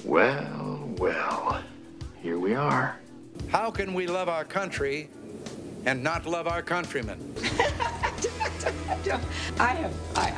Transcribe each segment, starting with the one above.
Well, well, here we are. How can we love our country and not love our countrymen? I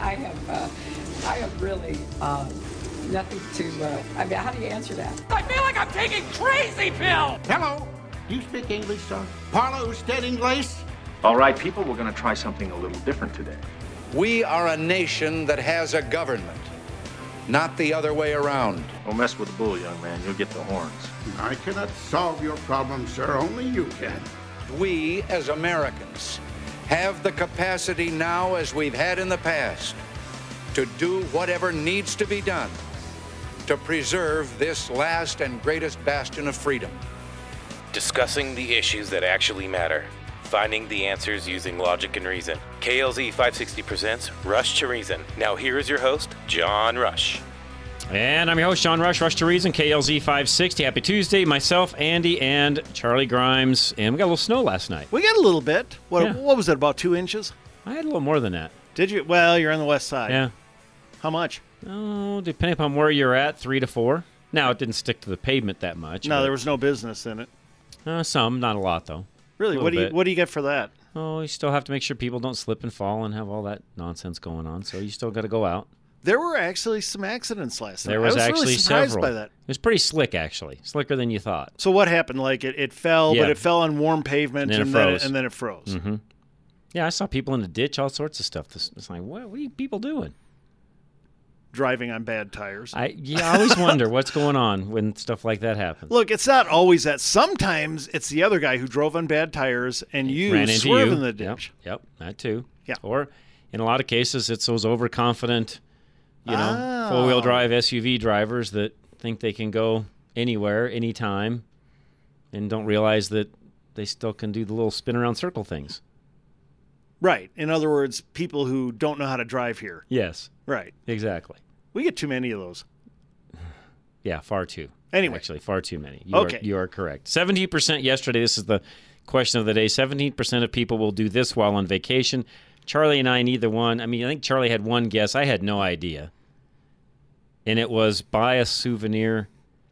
have really nothing to. I mean, how do you answer that? I feel like I'm taking crazy pills. Hello. Do you speak English, sir? Parlo usted inglés? All right, people, we're going to try something a little different today. We are a nation that has a government, not the other way around. Don't mess with the bull, young man. You'll get the horns. I cannot solve your problem, sir. Only you can. We, as Americans, have the capacity now, as we've had in the past, to do whatever needs to be done to preserve this last and greatest bastion of freedom. Discussing the issues that actually matter. Finding the answers using logic and reason. KLZ 560 presents Rush to Reason. Now here is your host, John Rush. And I'm your host, John Rush, Rush to Reason, KLZ 560. Happy Tuesday. Myself, Andy, and Charlie Grimes. And we got a little snow last night. We got a little bit. Yeah. What was it, about 2 inches? I had a little more than that. Did you? Well, you're on the west side. Yeah. How much? Oh, depending upon where you're at, 3 to 4. Now, it didn't stick to the pavement that much. No, there was no business in it. Some, not a lot, though. Really? What do you get for that? Oh, you still have to make sure people don't slip and fall and have all that nonsense going on. So you still got to go out. There were actually some accidents last night. There was I was actually really surprised several. by that. It was pretty slick, actually. Slicker than you thought. So what happened? Like it fell, Yeah. but it fell on warm pavement, And then it froze. Mm-hmm. Yeah, I saw people in the ditch, all sorts of stuff. It's like, what are you people doing? Driving on bad tires. I always wonder what's going on when stuff like that happens. Look, it's not always that. Sometimes it's the other guy who drove on bad tires and you Ran into swerve you. in the ditch. Yep, that too. Yeah. Or in a lot of cases, it's those overconfident, four-wheel drive SUV drivers that think they can go anywhere, anytime, and don't realize that they still can do the little spin-around circle things. Right. In other words, people who don't know how to drive here. Yes. Right. Exactly. We get too many of those. Yeah, far too. Anyway. Actually, far too many. Okay. You are correct. 17% yesterday. This is the question of the day. 17% of people will do this while on vacation. Charlie and I, neither one. I mean, I think Charlie had one guess. I had no idea. And it was buy a souvenir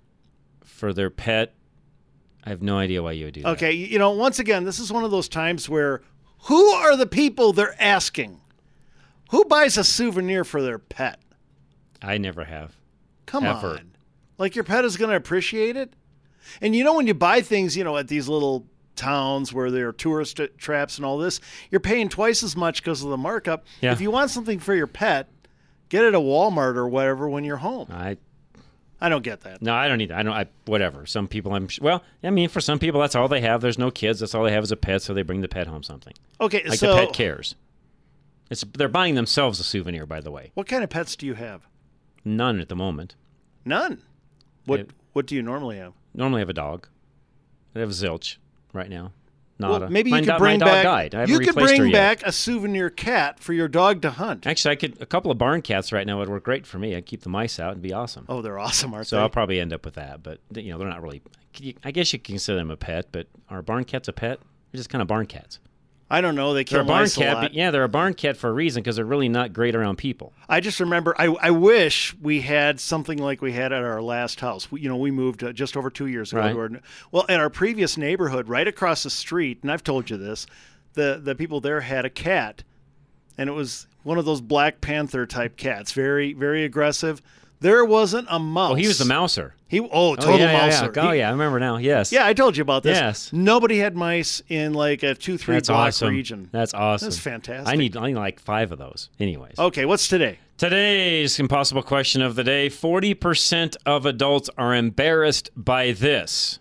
for their pet. I have no idea why you would do that. Okay, once again, this is one of those times where who are the people they're asking? Who buys a souvenir for their pet? I never have. Come Ever. on. Like your pet is going to appreciate it? And when you buy things, at these little towns where there are tourist traps and all this, you're paying twice as much because of the markup. Yeah. If you want something for your pet, get it at Walmart or whatever when you're home. I don't get that. No, I don't either. Whatever. Some people, for some people, that's all they have. There's no kids. That's all they have is a pet, so they bring the pet home something. Okay, like so the pet cares. They're buying themselves a souvenir, by the way. What kind of pets do you have? None at the moment. None? What do you normally have? Normally I have a dog. I have Zilch right now. Nada. Well, maybe you could my bring dog back. died. I haven't You could replaced her bring yet. back a souvenir cat for your dog to hunt. Actually, a couple of barn cats right now would work great for me. I'd keep the mice out and be awesome. Oh, they're awesome, aren't So they? I'll probably end up with that. But they're not really. I guess you can consider them a pet. But are barn cats a pet? They're just kind of barn cats. I don't know. They They're kill a barn mice a cat. lot. But yeah, they're a barn cat for a reason because they're really not great around people. I just remember. I wish we had something like we had at our last house. We moved just over 2 years ago. Right. At our previous neighborhood, right across the street, and I've told you this, the people there had a cat, and it was one of those Black Panther type cats, very, very aggressive. There wasn't a mouse. Oh, he was the mouser. Total mouser. Yeah. I remember now. Yes. Yeah, I told you about this. Yes. Nobody had mice in like a 2-3 That's block awesome. region. That's awesome. That's fantastic. I need like 5 of those. Anyways. Okay, what's today? Today's impossible question of the day. 40% of adults are embarrassed by this.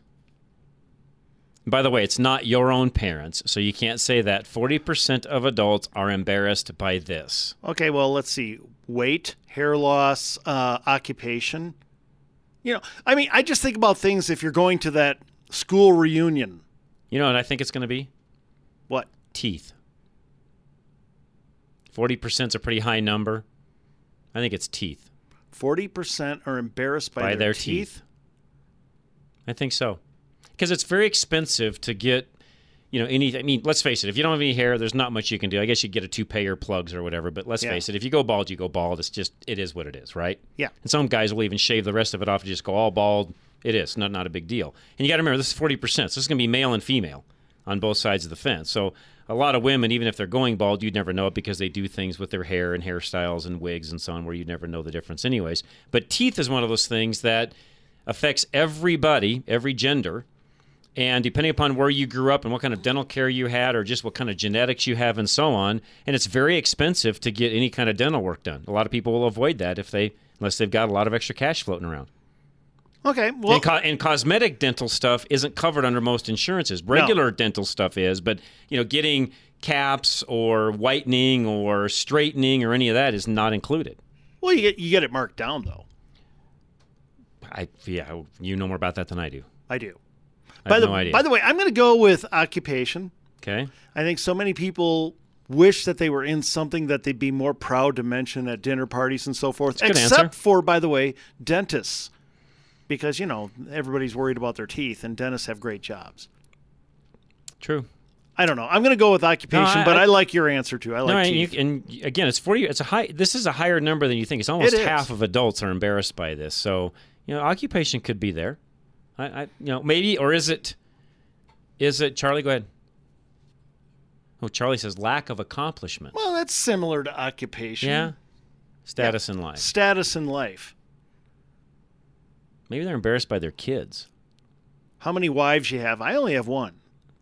By the way, it's not your own parents, so you can't say that. 40% of adults are embarrassed by this. Okay, well, let's see. Weight, hair loss, occupation. I just think about things if you're going to that school reunion. You know what I think it's going to be? What? Teeth. 40% is a pretty high number. I think it's teeth. 40% are embarrassed by their teeth? I think so. Because it's very expensive to get, I mean, let's face it. If you don't have any hair, there's not much you can do. I guess you get a toupee or plugs or whatever. But let's face it. If you go bald, you go bald. It is what it is, right? Yeah. And some guys will even shave the rest of it off and just go all bald. It is not a big deal. And you got to remember, this is 40%. So this is going to be male and female on both sides of the fence. So a lot of women, even if they're going bald, you'd never know it because they do things with their hair and hairstyles and wigs and so on where you'd never know the difference anyways. But teeth is one of those things that affects everybody, every gender. And depending upon where you grew up and what kind of dental care you had or just what kind of genetics you have and so on, and it's very expensive to get any kind of dental work done. A lot of people will avoid that unless they've got a lot of extra cash floating around. Okay. Well, and cosmetic dental stuff isn't covered under most insurances. Regular dental stuff is, but getting caps or whitening or straightening or any of that is not included. Well, you get it marked down though. You know more about that than I do. I do. I have no idea. By the way, I'm going to go with occupation. Okay. I think so many people wish that they were in something that they'd be more proud to mention at dinner parties and so forth. Except for, by the way, dentists. Because, everybody's worried about their teeth, and dentists have great jobs. True. I don't know. I'm going to go with occupation, but I like your answer too. I like teeth. And again, it's 40. This is a higher number than you think. It's almost half of adults are embarrassed by this. So, occupation could be there. Maybe, or is it? Charlie? Go ahead. Oh, Charlie says lack of accomplishment. Well, that's similar to occupation. Yeah. Status in life. Status in life. Maybe they're embarrassed by their kids. How many wives you have? I only have one.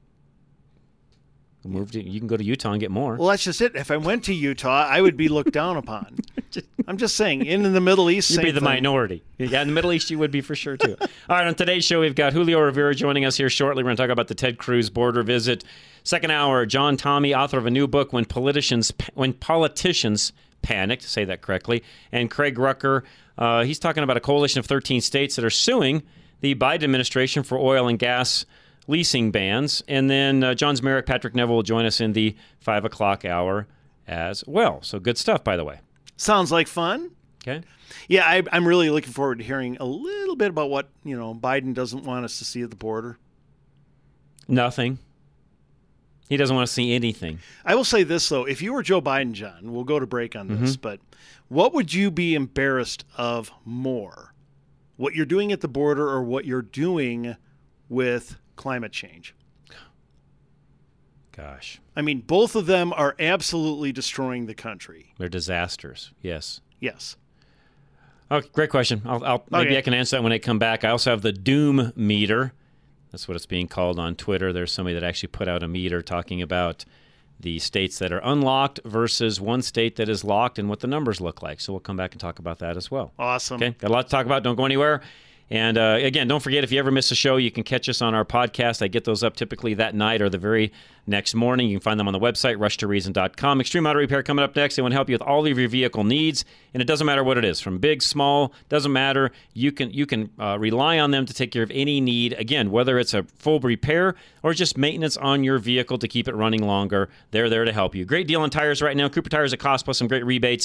You can go to Utah and get more. Well, that's just it. If I went to Utah, I would be looked down upon. I'm just saying, in the Middle East, you'd be the minority. Yeah, in the Middle East, you would be for sure, too. All right, on today's show, we've got Julio Rivera joining us here shortly. We're going to talk about the Ted Cruz border visit. Second hour, John Tommy, author of a new book, When Politicians Panicked, say that correctly, and Craig Rucker. He's talking about a coalition of 13 states that are suing the Biden administration for oil and gas leasing bans. And then John's Merrick, Patrick Neville will join us in the 5 o'clock hour as well. So good stuff, by the way. Sounds like fun. Okay. Yeah, I'm really looking forward to hearing a little bit about what, Biden doesn't want us to see at the border. Nothing. He doesn't want to see anything. I will say this, though. If you were Joe Biden, John, we'll go to break on this, but what would you be embarrassed of more? What you're doing at the border or what you're doing with climate change? Gosh. I mean, both of them are absolutely destroying the country. They're disasters. Yes. Yes. Oh, great question. Maybe I can answer that when I come back. I also have the doom meter. That's what it's being called on Twitter. There's somebody that actually put out a meter talking about the states that are unlocked versus one state that is locked and what the numbers look like. So we'll come back and talk about that as well. Awesome. Okay, got a lot to talk about. Don't go anywhere. And again, don't forget, if you ever miss a show, you can catch us on our podcast. I get those up typically that night or the very next morning. You can find them on the website, rushtoreason.com. Extreme Auto Repair coming up next. They want to help you with all of your vehicle needs, and it doesn't matter what it is, from big, small, doesn't matter. You can rely on them to take care of any need. Again, whether it's a full repair or just maintenance on your vehicle to keep it running longer, they're there to help you. Great deal on tires right now. Cooper Tires at cost plus some great rebates,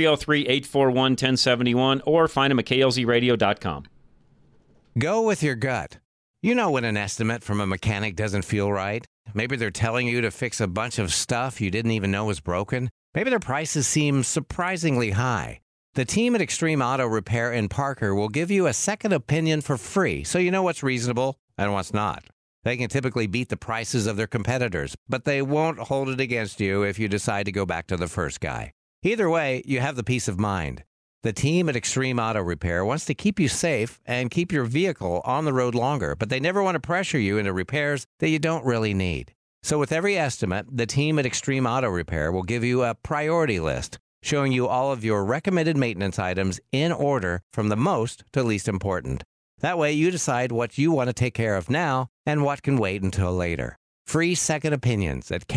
303-841-1071, or find them at klzradio.com. Go with your gut. You know when an estimate from a mechanic doesn't feel right. Maybe they're telling you to fix a bunch of stuff you didn't even know was broken. Maybe their prices seem surprisingly high. The team at Extreme Auto Repair in Parker will give you a second opinion for free, so you know what's reasonable and what's not. They can typically beat the prices of their competitors, but they won't hold it against you if you decide to go back to the first guy. Either way, you have the peace of mind. The team at Extreme Auto Repair wants to keep you safe and keep your vehicle on the road longer, but they never want to pressure you into repairs that you don't really need. So with every estimate, the team at Extreme Auto Repair will give you a priority list, showing you all of your recommended maintenance items in order from the most to least important. That way you decide what you want to take care of now and what can wait until later. Free second opinions at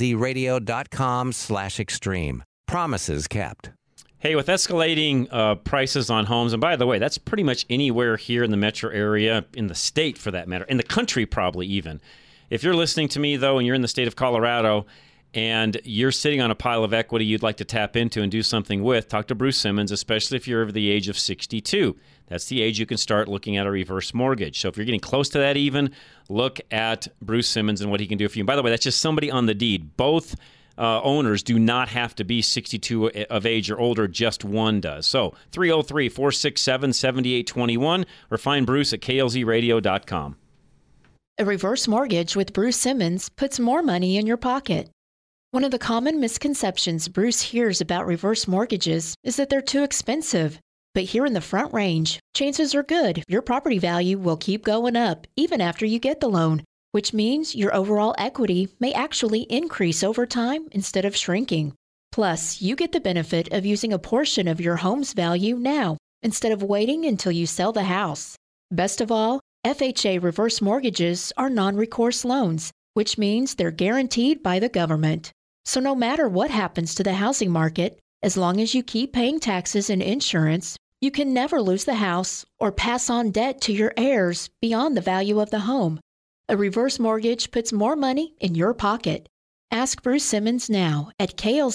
klzradio.com/extreme. Promises kept. Hey, with escalating prices on homes, and by the way, that's pretty much anywhere here in the metro area, in the state for that matter, in the country probably even. If you're listening to me, though, and you're in the state of Colorado, and you're sitting on a pile of equity you'd like to tap into and do something with, talk to Bruce Simmons, especially if you're over the age of 62. That's the age you can start looking at a reverse mortgage. So if you're getting close to that even, look at Bruce Simmons and what he can do for you. And by the way, that's just somebody on the deed. Both owners do not have to be 62 of age or older. Just one does. So 303-467-7821 or find Bruce at klzradio.com. A reverse mortgage with Bruce Simmons puts more money in your pocket. One of the common misconceptions Bruce hears about reverse mortgages is that they're too expensive. But here in the Front Range, chances are good your property value will keep going up even after you get the loan, which means your overall equity may actually increase over time instead of shrinking. Plus, you get the benefit of using a portion of your home's value now instead of waiting until you sell the house. Best of all, FHA reverse mortgages are non-recourse loans, which means they're guaranteed by the government. So no matter what happens to the housing market, as long as you keep paying taxes and insurance, you can never lose the house or pass on debt to your heirs beyond the value of the home. A reverse mortgage puts more money in your pocket. Ask Bruce Simmons now at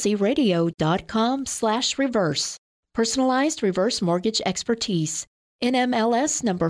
klzradio.com/reverse. Personalized reverse mortgage expertise. NMLS number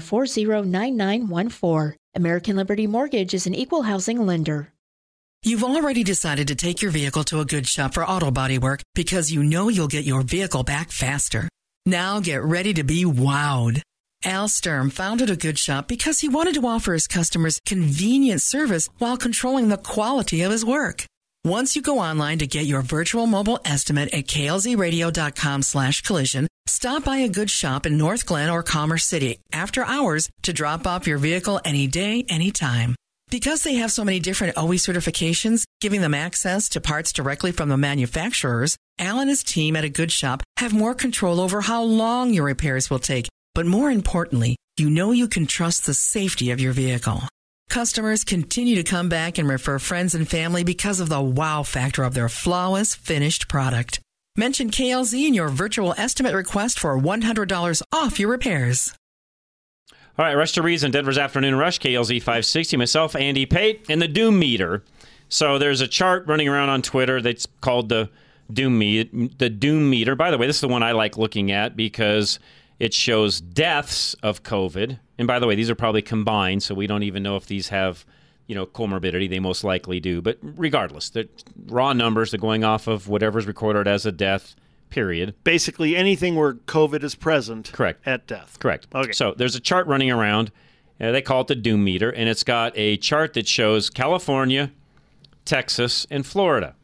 409914. American Liberty Mortgage is an equal housing lender. You've already decided to take your vehicle to a good shop for auto body work because you know you'll get your vehicle back faster. Now get ready to be wowed. Al Sturm founded a good shop because he wanted to offer his customers convenient service while controlling the quality of his work. Once you go online to get your virtual mobile estimate at klzradio.com/collision, stop by a good shop in North Glen or Commerce City after hours to drop off your vehicle any day, anytime. Because they have so many different OE certifications, giving them access to parts directly from the manufacturers, Al and his team at a good shop have more control over how long your repairs will take. But more importantly, you know you can trust the safety of your vehicle. Customers continue to come back and refer friends and family because of the wow factor of their flawless finished product. Mention KLZ in your virtual estimate request for $100 off your repairs. All right, Rush to Reason, Denver's Afternoon Rush, KLZ 560, myself, Andy Pate, and the Doom Meter. So there's a chart running around on Twitter that's called the Doom Meter. By the way, this is the one I like looking at because it shows deaths of COVID. And by the way, these are probably combined, so we don't even know if these have, comorbidity. They most likely do. But regardless, the raw numbers are going off of whatever's recorded as a death, period. Basically anything where COVID is present. Correct. At death. Correct. Okay. So there's a chart running around. They call it the Doom Meter, and it's got a chart that shows California, Texas, and Florida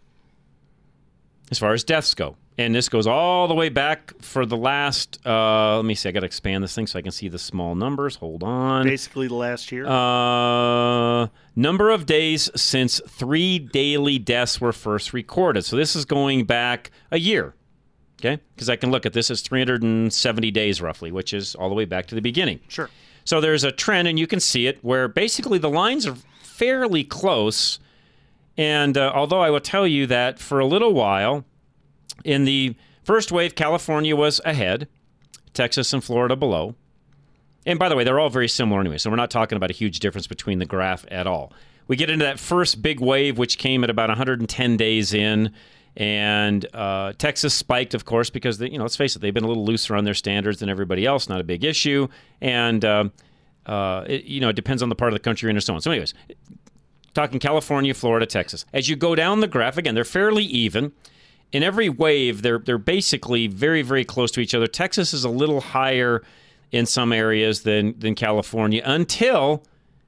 as far as deaths go. And this goes all the way back for the last, let me see, I got to expand this thing so I can see the small numbers. Hold on. Basically the last year. Number of days since 3 daily deaths were first recorded. So this is going back a year, okay? Because I can look at this as 370 days roughly, which is all the way back to the beginning. Sure. So there's a trend, and you can see it, where basically the lines are fairly close. And although I will tell you that for a little while, in the first wave, California was ahead, Texas and Florida below. And by the way, they're all very similar anyway, so we're not talking about a huge difference between the graph at all. We get into that first big wave, which came at about 110 days in, and Texas spiked, of course, because, let's face it, they've been a little looser on their standards than everybody else, not a big issue, and it depends on the part of the country and so on. So anyways, talking California, Florida, Texas. As you go down the graph, again, they're fairly even. In every wave, they're basically very, very close to each other. Texas is a little higher in some areas than California until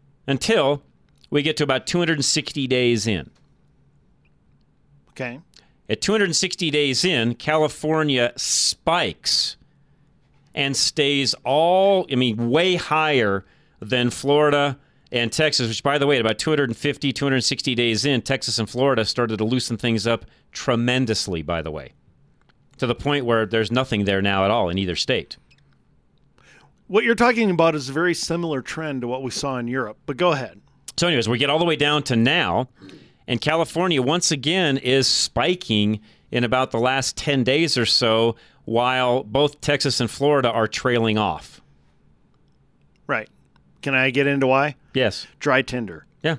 we get to about 260 days in. Okay. At 260 days in, California spikes and stays way higher than Florida and Texas, which, by the way, at about 250, 260 days in, Texas and Florida started to loosen things up tremendously, by the way, to the point where there's nothing there now at all in either state. What you're talking about is a very similar trend to what we saw in Europe, but go ahead. So anyways, we get all the way down to now, and California once again is spiking in about the last 10 days or so, while both Texas and Florida are trailing off. Right. Can I get into why? Yes. Dry tinder. Yeah.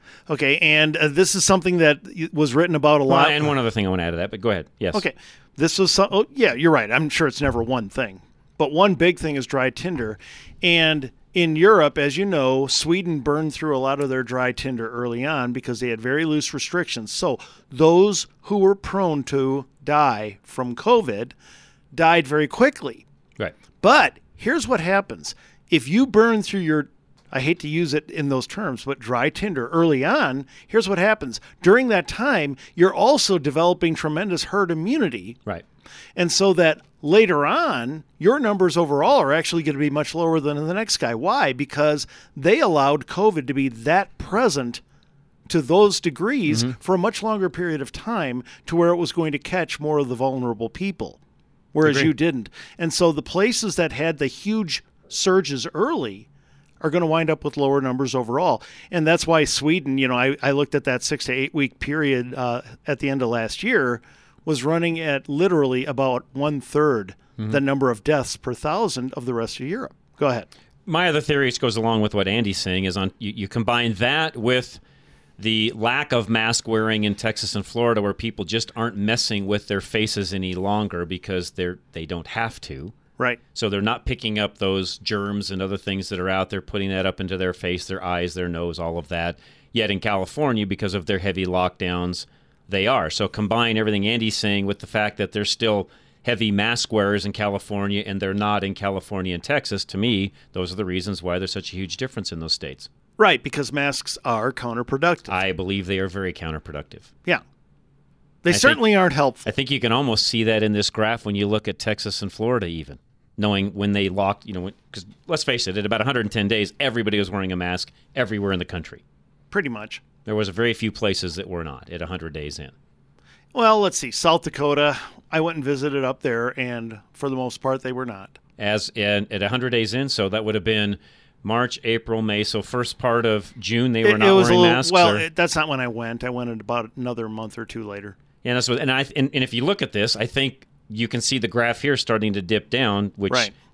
Okay, and this is something that was written about a lot. And one other thing I want to add to that, but go ahead. Yes. Okay, this was yeah, you're right. I'm sure it's never one thing, but one big thing is dry tinder, and in Europe, as you know, Sweden burned through a lot of their dry tinder early on because they had very loose restrictions. So those who were prone to die from COVID died very quickly. Right. But here's what happens. If you burn through your, I hate to use it in those terms, but dry tinder early on, here's what happens. During that time, you're also developing tremendous herd immunity. Right. And so that later on, your numbers overall are actually going to be much lower than the next guy. Why? Because they allowed COVID to be that present to those degrees for a much longer period of time to where it was going to catch more of the vulnerable people, whereas you didn't. And so the places that had the huge surges early are going to wind up with lower numbers overall. And that's why Sweden, I looked at that 6 to 8 week period at the end of last year, was running at literally about 1/3 the number of deaths per thousand of the rest of Europe. Go ahead. My other theory, which goes along with what Andy's saying, is you combine that with the lack of mask wearing in Texas and Florida, where people just aren't messing with their faces any longer because they don't have to. Right. So they're not picking up those germs and other things that are out there, putting that up into their face, their eyes, their nose, all of that. Yet in California, because of their heavy lockdowns, they are. So combine everything Andy's saying with the fact that there's still heavy mask wearers in California and they're not in California and Texas. To me, those are the reasons why there's such a huge difference in those states. Right, because masks are counterproductive. I believe they are very counterproductive. Yeah. They certainly aren't helpful. I think you can almost see that in this graph when you look at Texas and Florida even, knowing when they locked, because let's face it, at about 110 days, everybody was wearing a mask everywhere in the country. Pretty much. There was very few places that were not at 100 days in. Well, let's see. South Dakota, I went and visited up there, and for the most part, they were not. At 100 days in, so that would have been March, April, May. So first part of June, they were not wearing masks. Well, that's not when I went. I went about another month or two later. Yeah, that's what. And if you look at this, I think you can see the graph here starting to dip down, which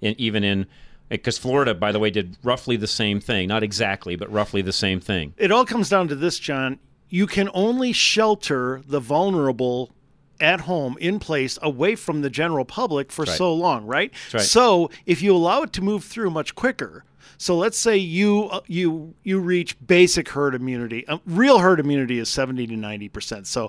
because Florida, by the way, did roughly the same thing. Not exactly, but roughly the same thing. It all comes down to this, John. You can only shelter the vulnerable at home, in place, away from the general public for so long, right? That's right. So if you allow it to move through much quicker, so let's say you reach basic herd immunity. Real herd immunity is 70 to 90%. So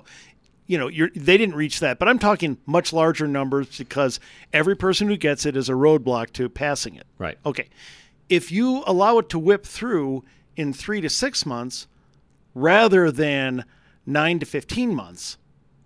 they didn't reach that, but I'm talking much larger numbers because every person who gets it is a roadblock to passing it. Right. Okay. If you allow it to whip through in 3 to 6 months rather than 9 to 15 months,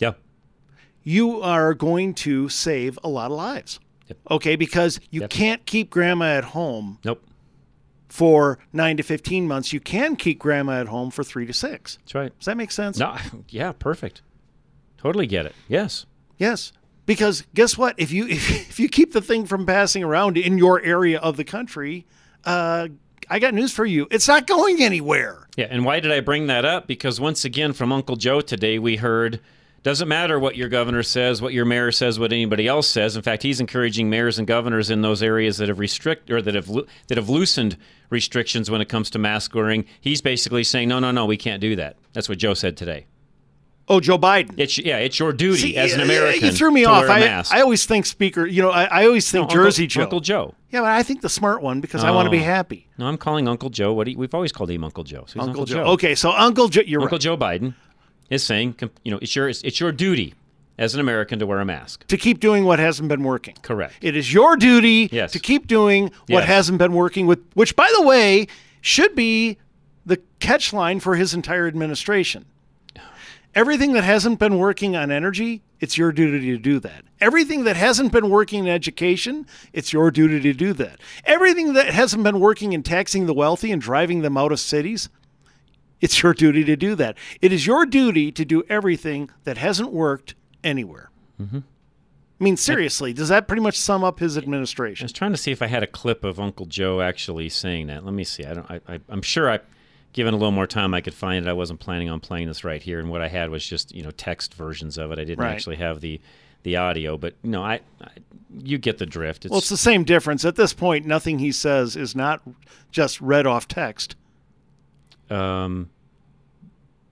you are going to save a lot of lives. Yep. Okay, because you can't keep grandma at home. Nope. For 9 to 15 months. You can keep grandma at home for 3 to 6. That's right. Does that make sense? No. Yeah. Perfect. Totally get it. Yes. Yes. Because guess what? If you keep the thing from passing around in your area of the country, I got news for you. It's not going anywhere. Yeah. And why did I bring that up? Because once again, from Uncle Joe today, we heard doesn't matter what your governor says, what your mayor says, what anybody else says. In fact, he's encouraging mayors and governors in those areas that have loosened restrictions when it comes to mask wearing. He's basically saying, no, we can't do that. That's what Joe said today. Oh, Joe Biden. It's your duty as an American. You threw me to off. Wear a mask. I always think Speaker. I always think Jersey Joe. Uncle Joe. Yeah, but I think the smart one because I want to be happy. No, I'm calling Uncle Joe. We've always called him Uncle Joe. So Uncle Joe. Okay, so Uncle Joe. You're Uncle right. Joe Biden is saying, it's your duty as an American to wear a mask. To keep doing what hasn't been working. Correct. It is your duty to keep doing what hasn't been working, which, by the way, should be the catch line for his entire administration. Everything that hasn't been working on energy, it's your duty to do that. Everything that hasn't been working in education, it's your duty to do that. Everything that hasn't been working in taxing the wealthy and driving them out of cities, it's your duty to do that. It is your duty to do everything that hasn't worked anywhere. Mm-hmm. I mean, seriously, does that pretty much sum up his administration? I was trying to see if I had a clip of Uncle Joe actually saying that. Let me see. I'm sure given a little more time, I could find it. I wasn't planning on playing this right here, and what I had was just text versions of it. I didn't actually have the audio, but you get the drift. It's the same difference. At this point, nothing he says is not just read off text.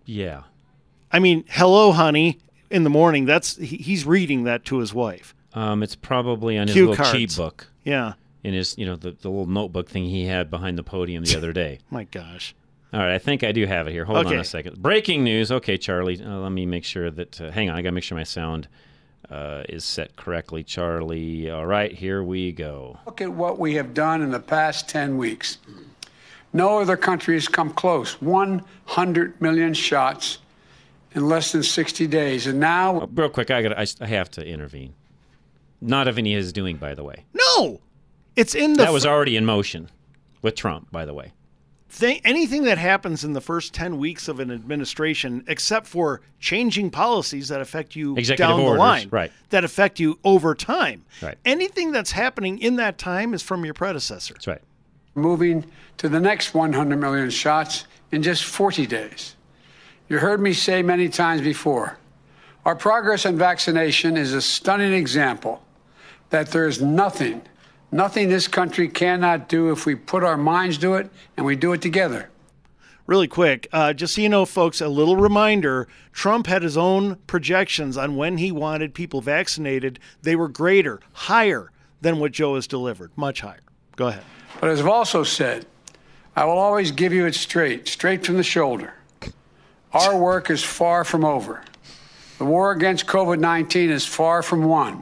Yeah. I mean, hello, honey, in the morning. He's reading that to his wife. It's probably on his Cue little cards. cheat book. Yeah. In his, the little notebook thing he had behind the podium the other day. My gosh. All right, I think I do have it here. Hold on Okay. a second. Breaking news. Okay, Charlie, let me make sure that... hang on, I got to make sure my sound is set correctly. Charlie, all right, here we go. Look at what we have done in the past 10 weeks. No other country has come close. 100 million shots in less than 60 days. And now... real quick, I have to intervene. Not of any of his doing, by the way. No! It's in the... That was already in motion with Trump, by the way. Anything that happens in the first 10 weeks of an administration, except for changing policies that affect you Executive down orders, the line, right. that affect you over time, right. Anything that's happening in that time is from your predecessor. That's right. Moving to the next 100 million shots in just 40 days. You heard me say many times before, our progress on vaccination is a stunning example that there is nothing this country cannot do if we put our minds to it and we do it together. Really quick, just so you know, folks, a little reminder, Trump had his own projections on when he wanted people vaccinated. They were greater, higher than what Joe has delivered, much higher. Go ahead. But as I've also said, I will always give you it straight from the shoulder. Our work is far from over. The war against COVID-19 is far from won.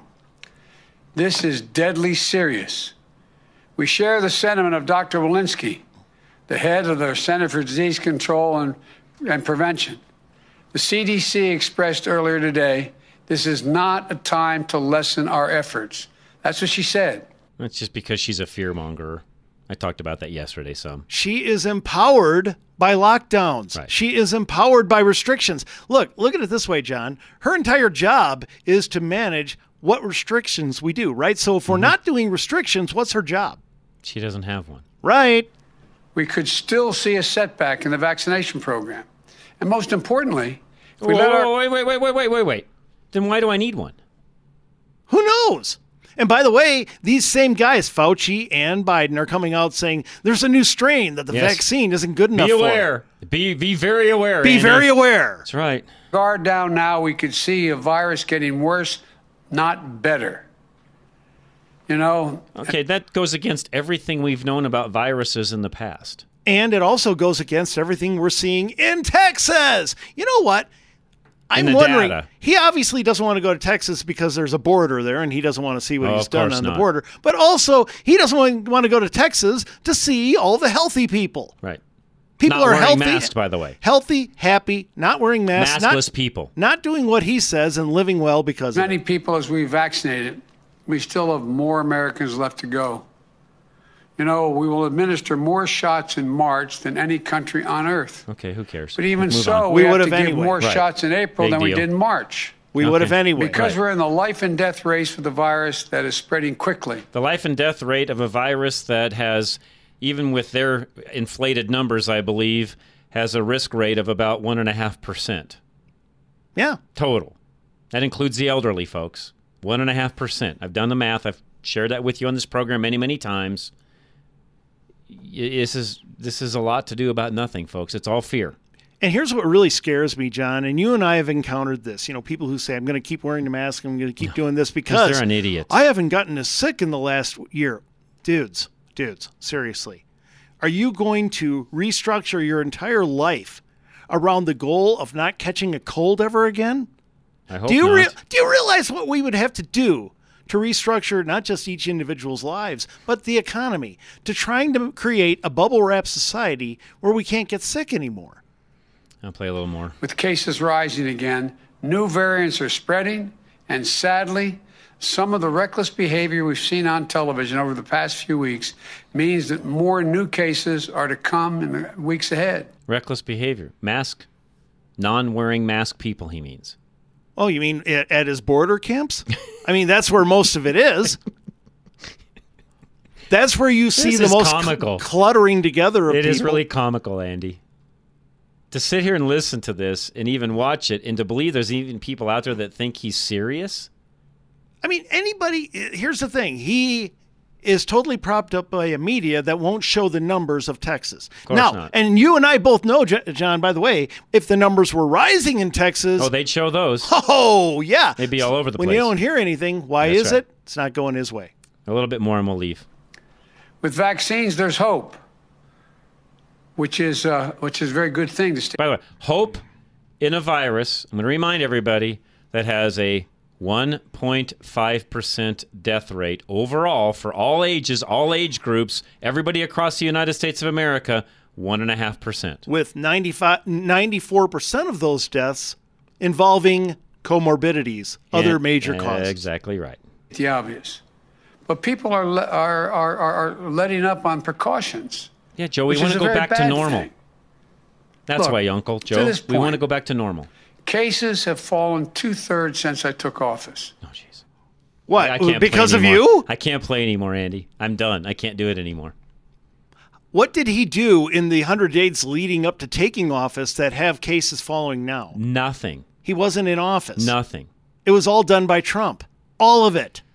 This is deadly serious. We share the sentiment of Dr. Walensky, the head of the Center for Disease Control and Prevention. The CDC expressed earlier today, this is not a time to lessen our efforts. That's what she said. That's just because she's a fearmonger. I talked about that yesterday some. She is empowered by lockdowns. Right. She is empowered by restrictions. Look at it this way, John. Her entire job is to manage what restrictions we do, right? So if we're not doing restrictions, what's her job? She doesn't have one. Right. We could still see a setback in the vaccination program. And most importantly, if we let our... Wait. Then why do I need one? Who knows? And by the way, these same guys, Fauci and Biden, are coming out saying there's a new strain that the vaccine isn't good enough for. Be aware. Be very aware. Be Andy. very aware. That's right. Guard down now, we could see a virus getting worse, not better. Okay, that goes against everything we've known about viruses in the past. And it also goes against everything we're seeing in Texas. You know what? I'm wondering, data. He obviously doesn't want to go to Texas because there's a border there and he doesn't want to see what he's done on the border. But also, he doesn't want to go to Texas to see all the healthy people. Right. People not are wearing healthy. Masks, by the way. Healthy, happy, not wearing masks. Maskless people. Not doing what he says and living well because many people, as we vaccinated, we still have more Americans left to go. We will administer more shots in March than any country on earth. Okay, who cares? But even Move so, on. we have would to have give anyway. more Right. shots in April Big than we deal. did in March. we would have anyway. Because we're in the life and death race with the virus that is spreading quickly. The life and death rate of a virus that has, even with their inflated numbers, I believe, has a risk rate of about 1.5%. Yeah. Total. That includes the elderly, folks. 1.5%. I've done the math. I've shared that with you on this program many, many times. This is a lot to do about nothing, folks. It's all fear. And here's what really scares me, John, and you and I have encountered this. People who say, I'm going to keep wearing the mask, I'm going to keep doing this because they're an idiot. I haven't gotten as sick in the last year. Dudes, seriously. Are you going to restructure your entire life around the goal of not catching a cold ever again? I hope do you not. Do you realize what we would have to do to restructure not just each individual's lives, but the economy, to trying to create a bubble-wrap society where we can't get sick anymore? I'll play a little more. With cases rising again, new variants are spreading, and sadly, some of the reckless behavior we've seen on television over the past few weeks means that more new cases are to come in the weeks ahead. Reckless behavior. Non-wearing mask people, he means. Oh, you mean at his border camps? I mean, that's where most of it is. That's where you see the most cluttering together of people. It is really comical, Andy. To sit here and listen to this and even watch it and to believe there's even people out there that think he's serious. I mean, anybody, here's the thing. He is totally propped up by a media that won't show the numbers of Texas. Of course now, not. And you and I both know, John, by the way, if the numbers were rising in Texas... Oh, they'd show those. Oh, yeah. They'd be all over the place. When you don't hear anything, why That's is right. it? It's not going his way. A little bit more and we'll leave. With vaccines, there's hope, which is a very good thing to stay. By the way, hope in a virus, I'm going to remind everybody, that has a 1.5% death rate overall for all ages, all age groups, everybody across the United States of America, 1.5%. With 94% of those deaths involving comorbidities, other major causes. Exactly right. The obvious. But people are letting up on precautions. Yeah, Joe, we want to go back to normal. Thing. That's Look, why, Uncle Joe, this we want point, to go back to normal. Cases have fallen 2/3 since I took office. Oh, jeez. What? I can't Because play of anymore. you? I can't play anymore, Andy. I'm done. I can't do it anymore. What did he do in the 100 days leading up to taking office that have cases following now? Nothing. He wasn't in office. Nothing. It was all done by Trump. All of it.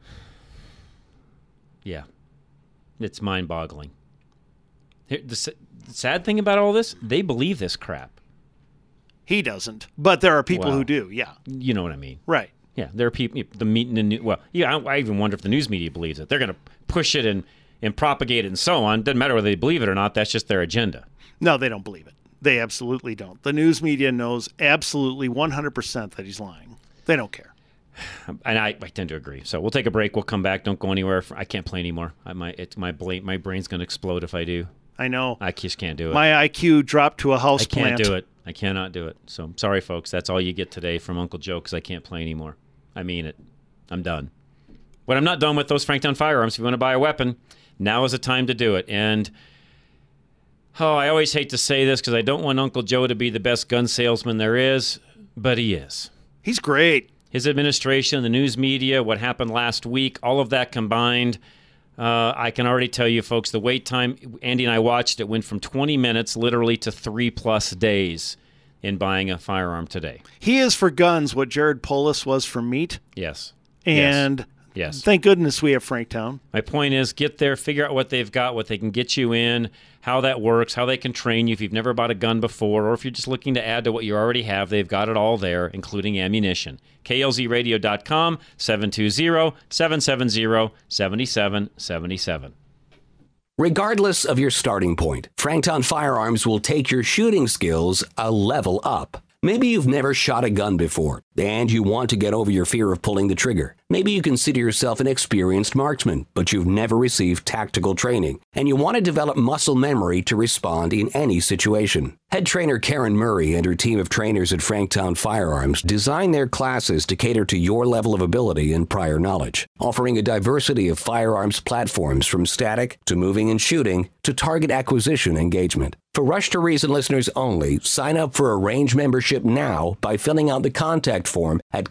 Yeah. It's mind-boggling. The sad thing about all this, they believe this crap. He doesn't. But there are people Well, who do, yeah. You know what I mean. Right. Yeah, there are people, I even wonder if the news media believes it. They're going to push it and propagate it and so on. Doesn't matter whether they believe it or not. That's just their agenda. No, they don't believe it. They absolutely don't. The news media knows absolutely 100% that he's lying. They don't care. And I tend to agree. So we'll take a break. We'll come back. Don't go anywhere. I can't play anymore. My brain's going to explode if I do. I know. I just can't do it. My IQ dropped to a house I can't plant. do it. I cannot do it. So I'm sorry, folks. That's all you get today from Uncle Joe because I can't play anymore. I mean it. I'm done. But I'm not done with those Franktown firearms. If you want to buy a weapon, now is the time to do it. And, I always hate to say this because I don't want Uncle Joe to be the best gun salesman there is, but he is. He's great. His administration, the news media, what happened last week, all of that combined, I can already tell you, folks, the wait time, Andy and I watched, it went from 20 minutes literally to 3+ days in buying a firearm today. He is for guns what Jared Polis was for meat. Yes. And yes. Thank goodness we have Franktown. My point is get there, figure out what they've got, what they can get you in, how that works, how they can train you if you've never bought a gun before, or if you're just looking to add to what you already have, they've got it all there, including ammunition. KLZradio.com, 720-770-7777. Regardless of your starting point, Franktown Firearms will take your shooting skills a level up. Maybe you've never shot a gun before, and you want to get over your fear of pulling the trigger. Maybe you consider yourself an experienced marksman, but you've never received tactical training, and you want to develop muscle memory to respond in any situation. Head trainer Karen Murray and her team of trainers at Franktown Firearms design their classes to cater to your level of ability and prior knowledge, offering a diversity of firearms platforms from static to moving and shooting to target acquisition engagement. For Rush to Reason listeners only, sign up for a range membership now by filling out the contact form at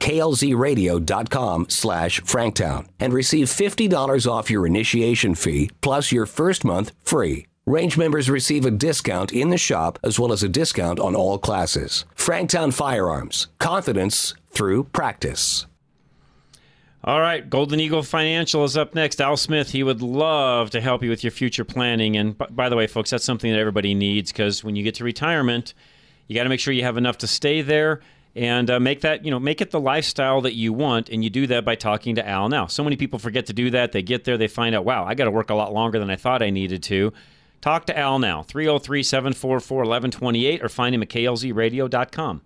klzradio.com/Franktown and receive $50 off your initiation fee plus your first month free. Range members receive a discount in the shop as well as a discount on all classes. Franktown Firearms. Confidence through practice. All right, Golden Eagle Financial is up next. Al Smith, he would love to help you with your future planning. And by the way, folks, that's something that everybody needs because when you get to retirement, you got to make sure you have enough to stay there and make it the lifestyle that you want. And you do that by talking to Al now. So many people forget to do that. They get there, they find out, wow, I got to work a lot longer than I thought I needed to. Talk to Al now, 303-744-1128, or find him at klzradio.com.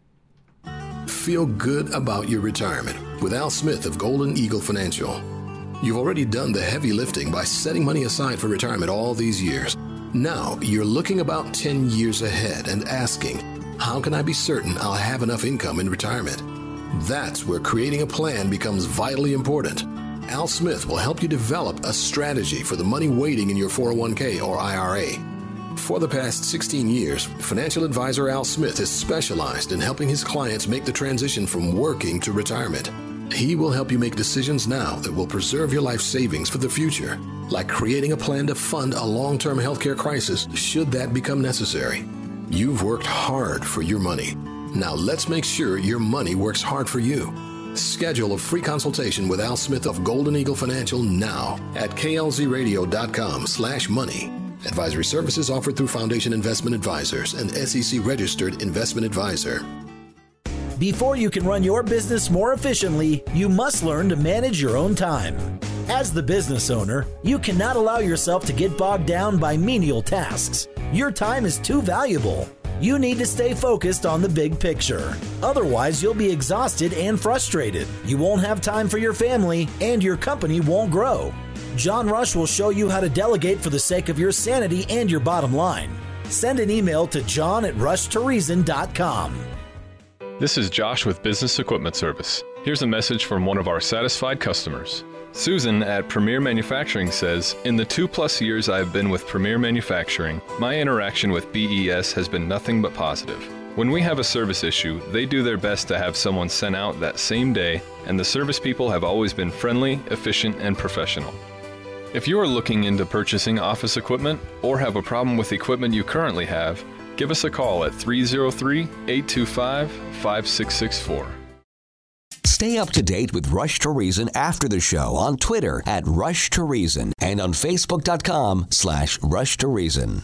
Feel good about your retirement with Al Smith of Golden Eagle Financial. You've already done the heavy lifting by setting money aside for retirement all these years. Now you're looking about 10 years ahead and asking, how can I be certain I'll have enough income in retirement? That's where creating a plan becomes vitally important. Al Smith will help you develop a strategy for the money waiting in your 401k or IRA. For the past 16 years, financial advisor Al Smith has specialized in helping his clients make the transition from working to retirement. He will help you make decisions now that will preserve your life savings for the future, like creating a plan to fund a long-term healthcare crisis should that become necessary. You've worked hard for your money. Now let's make sure your money works hard for you. Schedule a free consultation with Al Smith of Golden Eagle Financial now at klzradio.com/money. Advisory services offered through Foundation Investment Advisors, an SEC-registered investment advisor. Before you can run your business more efficiently, you must learn to manage your own time. As the business owner, you cannot allow yourself to get bogged down by menial tasks. Your time is too valuable. You need to stay focused on the big picture. Otherwise, you'll be exhausted and frustrated. You won't have time for your family, and your company won't grow. John Rush will show you how to delegate for the sake of your sanity and your bottom line. Send an email to john@rushtoreason.com. This is Josh with Business Equipment Service. Here's a message from one of our satisfied customers. Susan at Premier Manufacturing says, in the 2+ years I have been with Premier Manufacturing, my interaction with BES has been nothing but positive. When we have a service issue, they do their best to have someone sent out that same day, and the service people have always been friendly, efficient, and professional. If you are looking into purchasing office equipment or have a problem with equipment you currently have, give us a call at 303-825-5664. Stay up to date with Rush to Reason after the show on Twitter at Rush to Reason and on Facebook.com/Rush to Reason.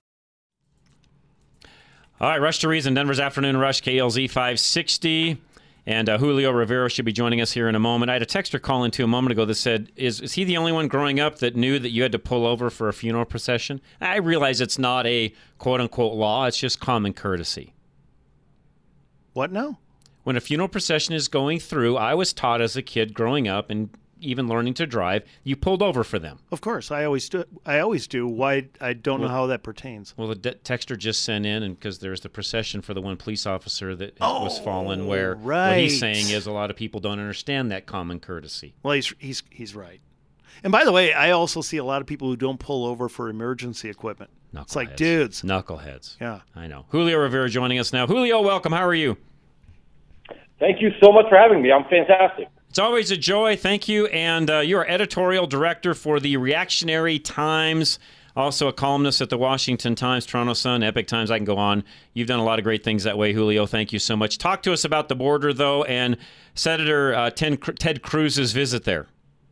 All right, Rush to Reason, Denver's Afternoon Rush, KLZ 560. And Julio Rivera should be joining us here in a moment. I had a texter call in a moment ago that said, is he the only one growing up that knew that you had to pull over for a funeral procession? I realize it's not a quote-unquote law. It's just common courtesy. What now? When a funeral procession is going through, I was taught as a kid growing up and even learning to drive, you pulled over for them. Of course, I always do. Why? I don't know how that pertains. Well, the texter just sent in, and because there's the procession for the one police officer that was fallen, where what he's saying is a lot of people don't understand that common courtesy. Well, he's right. And by the way, I also see a lot of people who don't pull over for emergency equipment. It's like, dudes. Knuckleheads. Yeah. I know. Julio Rivera joining us now. Julio, welcome. How are you? Thank you so much for having me. I'm fantastic. It's always a joy. Thank you. And you're editorial director for the Reactionary Times, also a columnist at the Washington Times, Toronto Sun, Epic Times. I can go on. You've done a lot of great things that way, Julio. Thank you so much. Talk to us about the border, though, and Senator Ted Cruz's visit there.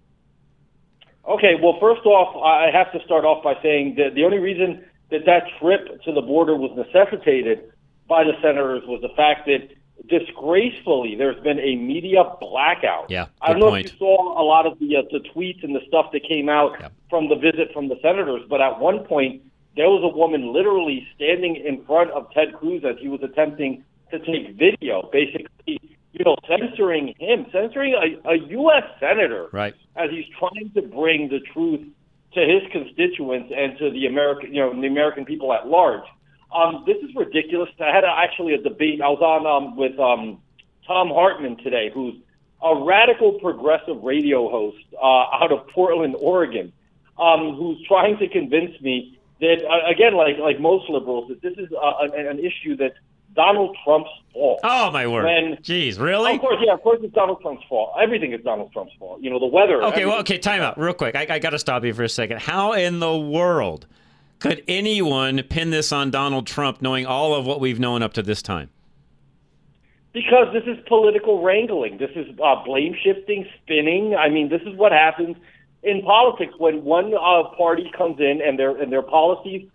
Okay, well, first off, I have to start off by saying that the only reason that trip to the border was necessitated by the senators was the fact that disgracefully, there's been a media blackout. Yeah, I don't know if you saw a lot of the tweets and the stuff that came out from the visit from the senators, but at one point, there was a woman literally standing in front of Ted Cruz as he was attempting to take video, basically, censoring him, censoring a U.S. senator, right, as he's trying to bring the truth to his constituents and to the American people at large. This is ridiculous. I had actually a debate. I was on with Tom Hartman today, who's a radical progressive radio host out of Portland, Oregon, who's trying to convince me that, again, like most liberals, that this is an issue that's Donald Trump's fault. Oh, my word. Jeez, really? Of course it's Donald Trump's fault. Everything is Donald Trump's fault. The weather. Okay, time out real quick. I got to stop you for a second. How in the world could anyone pin this on Donald Trump, knowing all of what we've known up to this time? Because this is political wrangling. This is blame shifting, spinning. I mean, this is what happens in politics when one party comes in and their policies,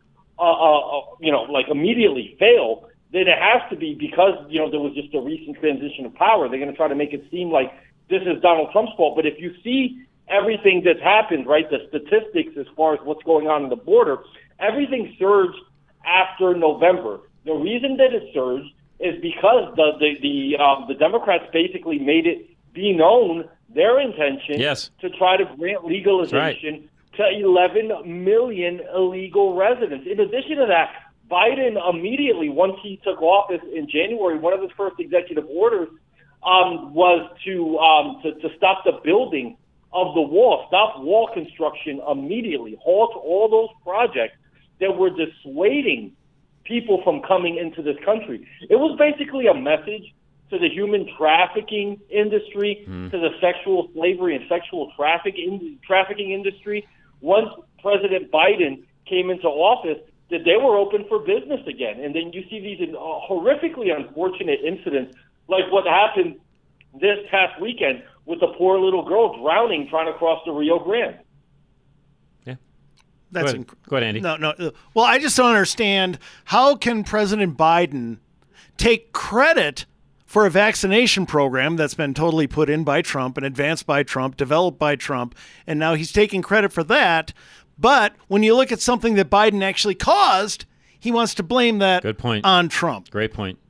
immediately fail. Then it has to be because there was just a recent transition of power. They're going to try to make it seem like this is Donald Trump's fault. But if you see everything that's happened, right, the statistics as far as what's going on in the border, everything surged after November. The reason that it surged is because the Democrats basically made it be known their intention to try to grant legalization to 11 million illegal residents. In addition to that, Biden immediately, once he took office in January, one of his first executive orders was to stop the building of the wall, stop wall construction immediately, halt all those projects that were dissuading people from coming into this country. It was basically a message to the human trafficking industry, to the sexual slavery and sexual trafficking industry. Once President Biden came into office, that they were open for business again. And then you see these horrifically unfortunate incidents like what happened this past weekend with the poor little girl drowning trying to cross the Rio Grande. That's go ahead, Andy. No. Well, I just don't understand, how can President Biden take credit for a vaccination program that's been totally put in by Trump and advanced by Trump, developed by Trump, and now he's taking credit for that. But when you look at something that Biden actually caused, he wants to blame that on Trump. Great point.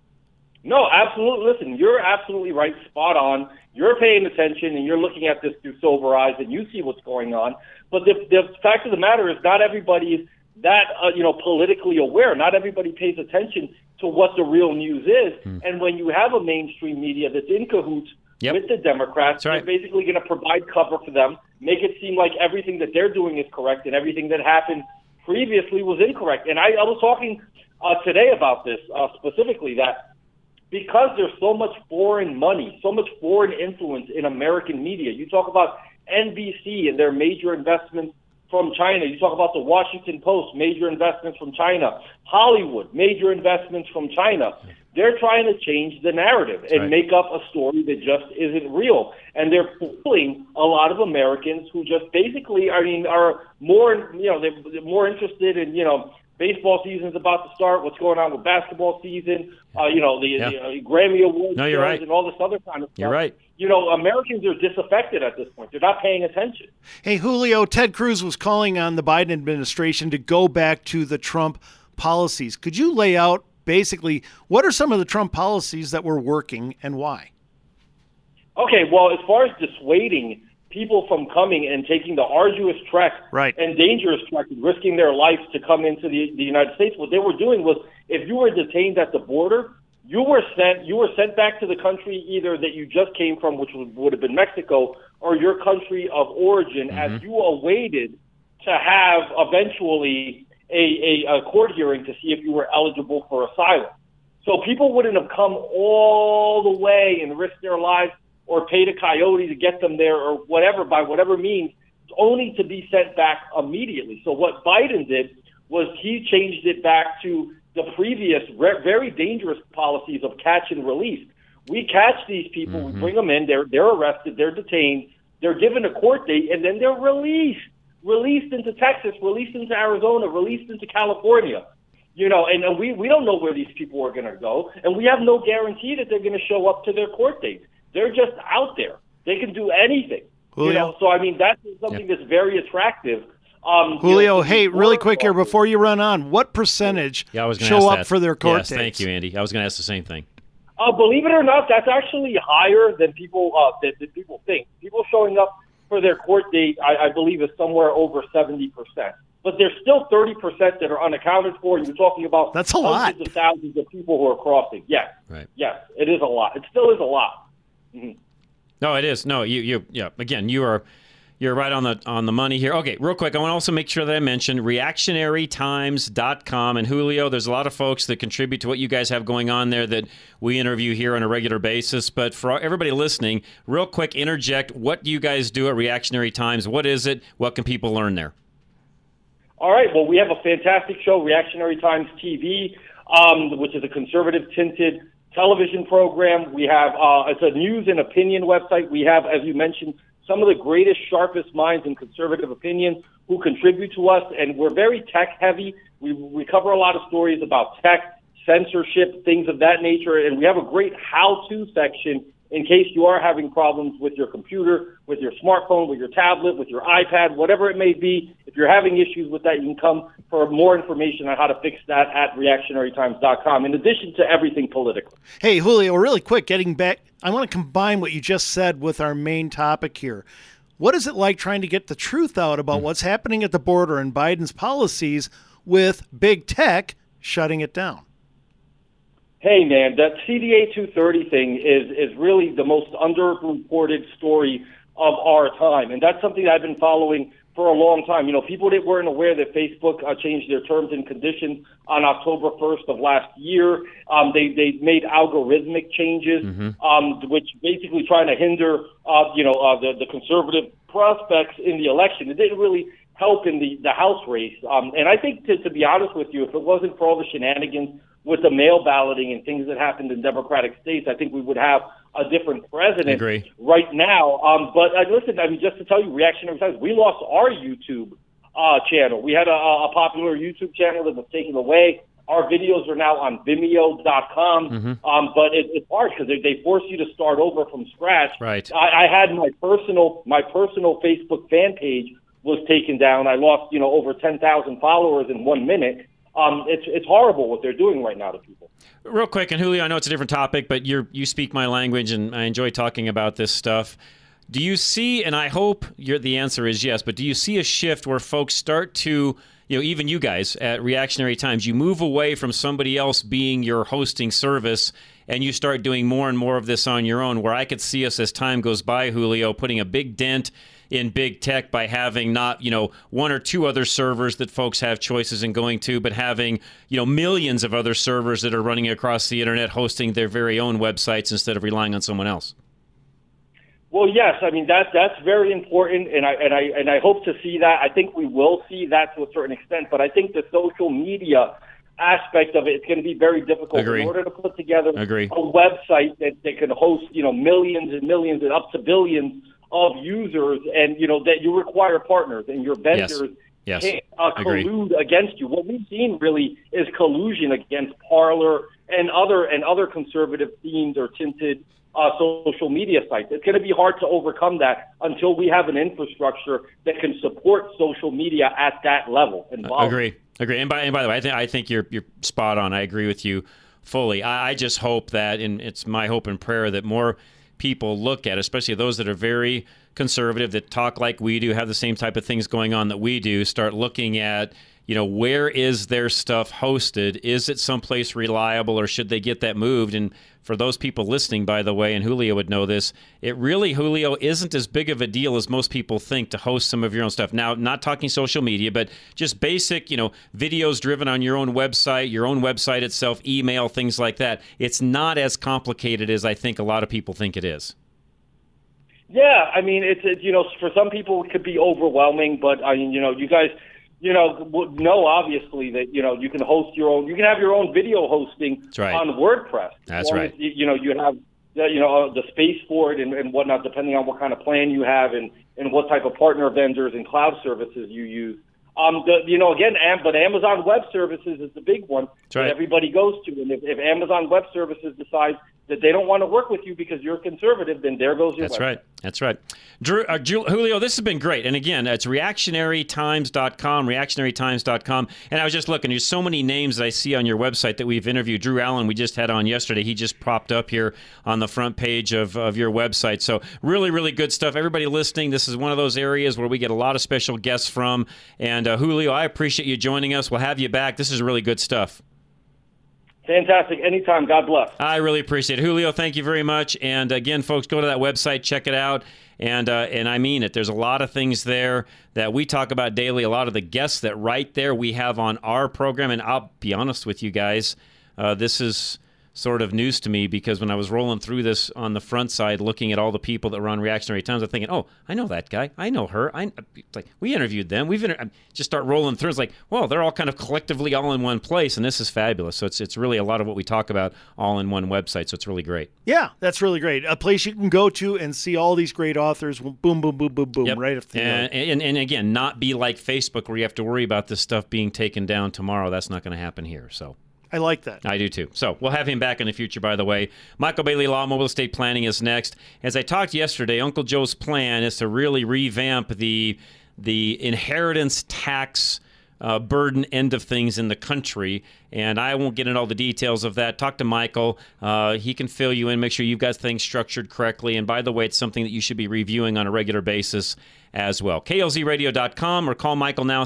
No, absolutely. Listen, you're absolutely right, spot on. You're paying attention and you're looking at this through sober eyes and you see what's going on. But the fact of the matter is not everybody is that, politically aware. Not everybody pays attention to what the real news is. And when you have a mainstream media that's in cahoots with the Democrats, they're basically going to provide cover for them, make it seem like everything that they're doing is correct and everything that happened previously was incorrect. And I was talking today about this specifically, that because there's so much foreign money, so much foreign influence in American media. You talk about NBC and their major investments from China. You talk about the Washington Post, major investments from China. Hollywood, major investments from China. They're trying to change the narrative and make up a story that just isn't real. And they're fooling a lot of Americans who just basically, are more, they're more interested in, baseball season's about to start, what's going on with basketball season, the Grammy Awards and all this other kind of stuff. You're right. Americans are disaffected at this point. They're not paying attention. Hey, Julio, Ted Cruz was calling on the Biden administration to go back to the Trump policies. Could you lay out basically what are some of the Trump policies that were working and why? Okay, well, as far as dissuading people from coming and taking the arduous trek and dangerous trek and risking their life to come into the United States, what they were doing was, if you were detained at the border, you were sent back to the country either that you just came from, which would have been Mexico, or your country of origin, as you awaited to have eventually a court hearing to see if you were eligible for asylum. So people wouldn't have come all the way and risked their lives or paid a coyote to get them there or whatever, by whatever means, only to be sent back immediately. So what Biden did was he changed it back to the previous very dangerous policies of catch and release. We catch these people, we bring them in, they're arrested, they're detained, they're given a court date, and then they're released into Texas, released into Arizona, released into California. And we don't know where these people are going to go, and we have no guarantee that they're going to show up to their court dates. They're just out there. They can do anything. Julio. So, that's something that's very attractive. Julio, hey, really quick here before you run on, what percentage show up for their court dates? Thank you, Andy. I was going to ask the same thing. Believe it or not, that's actually higher than people people think. People showing up for their court date, I believe, is somewhere over 70%. But there's still 30% that are unaccounted for. You're talking about that's a lot. Hundreds of thousands of people who are crossing. Yes. Right. Yes, it is a lot. It still is a lot. Mm-hmm. No, it is. No, again, you're right on the money here. Okay, real quick, I want to also make sure that I mention reactionarytimes.com. And Julio, there's a lot of folks that contribute to what you guys have going on there that we interview here on a regular basis. But for everybody listening, real quick, interject. What do you guys do at Reactionary Times? What is it? What can people learn there? All right. Well, we have a fantastic show, Reactionary Times TV, which is a conservative tinted television program. We have it's a news and opinion website. We have, as you mentioned, some of the greatest, sharpest minds in conservative opinion who contribute to us, and we're very tech heavy. We cover a lot of stories about tech, censorship, things of that nature, and we have a great how-to section in case you are having problems with your computer, with your smartphone, with your tablet, with your iPad, whatever it may be. If you're having issues with that, you can come for more information on how to fix that at reactionarytimes.com, in addition to everything political. Hey, Julio, really quick, getting back, I want to combine what you just said with our main topic here. What is it like trying to get the truth out about what's happening at the border and Biden's policies with big tech shutting it down? Hey, man, that CDA 230 thing is really the most underreported story of our time. And that's something I've been following for a long time. People that weren't aware that Facebook changed their terms and conditions on October 1st of last year. They made algorithmic changes, which basically trying to hinder, the conservative prospects in the election. It didn't really help in the House race. And I think, to be honest with you, if it wasn't for all the shenanigans with the mail balloting and things that happened in Democratic states, I think we would have a different president Agree. right now. But listen, I mean, just to tell you, Reactionary Times, we lost our YouTube channel. We had a popular YouTube channel that was taken away. Our videos are now on Vimeo.com, but it's hard because they force you to start over from scratch. Right. I had my personal Facebook fan page was taken down. I lost over 10,000 followers in 1 minute. It's horrible what they're doing right now to people. Real quick, and Julio, I know it's a different topic, but you speak my language, and I enjoy talking about this stuff. Do you see, and I hope the answer is yes, but do you see a shift where folks start to, even you guys at Reactionary Times, you move away from somebody else being your hosting service and you start doing more and more of this on your own, where I could see us as time goes by, Julio, putting a big dent in big tech by having not, one or two other servers that folks have choices in going to, but having, millions of other servers that are running across the internet hosting their very own websites instead of relying on someone else? Well, yes, I mean that's very important, and I hope to see that. I think we will see that to a certain extent, but I think the social media aspect of it's going to be very difficult. Agree. In order to put together Agree. a website that can host millions and millions and up to billions of users, and that you require partners and your vendors Yes. can't Agree. collude against you. What we've seen really is collusion against Parler and other conservative themed or tinted social media sites. It's going to be hard to overcome that until we have an infrastructure that can support social media at that level. And Agree. And by the way, I think you're spot on. I agree with you fully. I just hope that, and it's my hope and prayer that more people look at, especially those that are very conservative, that talk like we do, have the same type of things going on that we do, start looking at, where is their stuff hosted? Is it someplace reliable, or should they get that moved? And for those people listening, by the way, and Julio would know this, it really, Julio, isn't as big of a deal as most people think to host some of your own stuff. Now, not talking social media, but just basic, videos driven on your own website itself, email, things like that. It's not as complicated as I think a lot of people think it is. Yeah, I mean, it's for some people it could be overwhelming, but I mean, you guys, know obviously that you can host your own. You can have your own video hosting on WordPress. That's right. You have the space for it and whatnot, depending on what kind of plan you have and what type of partner vendors and cloud services you use. But Amazon Web Services is the big one that everybody goes to. And if Amazon Web Services decides that they don't want to work with you because you're conservative, then there goes your website. That's right. Drew, Julio, this has been great. And again, it's reactionarytimes.com. And I was just looking, there's so many names that I see on your website that we've interviewed. Drew Allen, we just had on yesterday. He just propped up here on the front page of your website. So really, really good stuff. Everybody listening, this is one of those areas where we get a lot of special guests from. And Julio, I appreciate you joining us. We'll have you back. This is really good stuff. Fantastic. Anytime. God bless. I really appreciate it. Julio, thank you very much. And again, folks, go to that website, check it out. And I mean it. There's a lot of things there that we talk about daily. A lot of the guests that right there we have on our program. And I'll be honest with you guys, this is sort of news to me, because when I was rolling through this on the front side, looking at all the people that were on Reactionary Times, I'm thinking, oh, I know that guy. I know her. We interviewed them. Just start rolling through. It's like, well, they're all kind of collectively all in one place, and this is fabulous. So it's really a lot of what we talk about all in one website, so it's really great. Yeah, that's really great. A place you can go to and see all these great authors, boom, boom, boom, boom, boom, right off the and again, not be like Facebook where you have to worry about this stuff being taken down tomorrow. That's not going to happen here, so. I like that. I do too. So we'll have him back in the future, by the way. Michael Bailey Law, Mobile Estate Planning is next. As I talked yesterday, Uncle Joe's plan is to really revamp the inheritance tax burden end of things in the country. And I won't get into all the details of that. Talk to Michael. He can fill you in, make sure you've got things structured correctly. And by the way, it's something that you should be reviewing on a regular basis as well. KLZradio.com or call Michael now,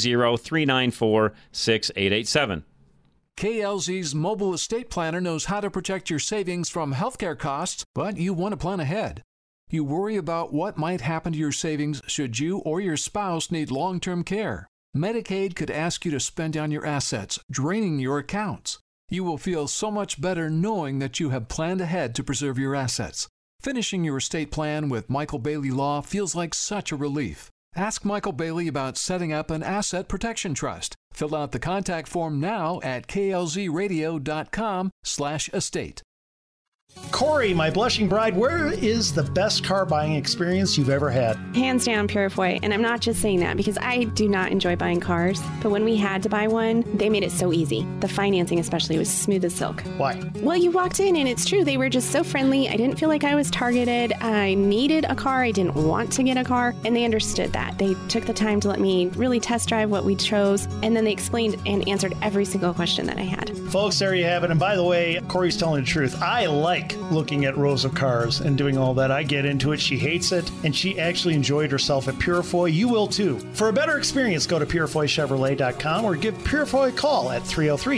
720-394-6887. KLZ's mobile estate planner knows how to protect your savings from healthcare costs, but you want to plan ahead. You worry about what might happen to your savings should you or your spouse need long-term care. Medicaid could ask you to spend down your assets, draining your accounts. You will feel so much better knowing that you have planned ahead to preserve your assets. Finishing your estate plan with Michael Bailey Law feels like such a relief. Ask Michael Bailey about setting up an asset protection trust. Fill out the contact form now at klzradio.com/estate. Corey, my blushing bride, where is the best car buying experience you've ever had? Hands down, Purifoy. And I'm not just saying that because I do not enjoy buying cars. But when we had to buy one, they made it so easy. The financing especially was smooth as silk. Why? Well, you walked in and it's true. They were just so friendly. I didn't feel like I was targeted. I needed a car. I didn't want to get a car. And they understood that. They took the time to let me really test drive what we chose. And then they explained and answered every single question that I had. Folks, there you have it. And by the way, Corey's telling the truth. I like looking at rows of cars and doing all that. I get into it. She hates it, and she actually enjoyed herself at Purifoy. You will too. For a better experience, go to PurifoyChevrolet.com or give Purifoy a call at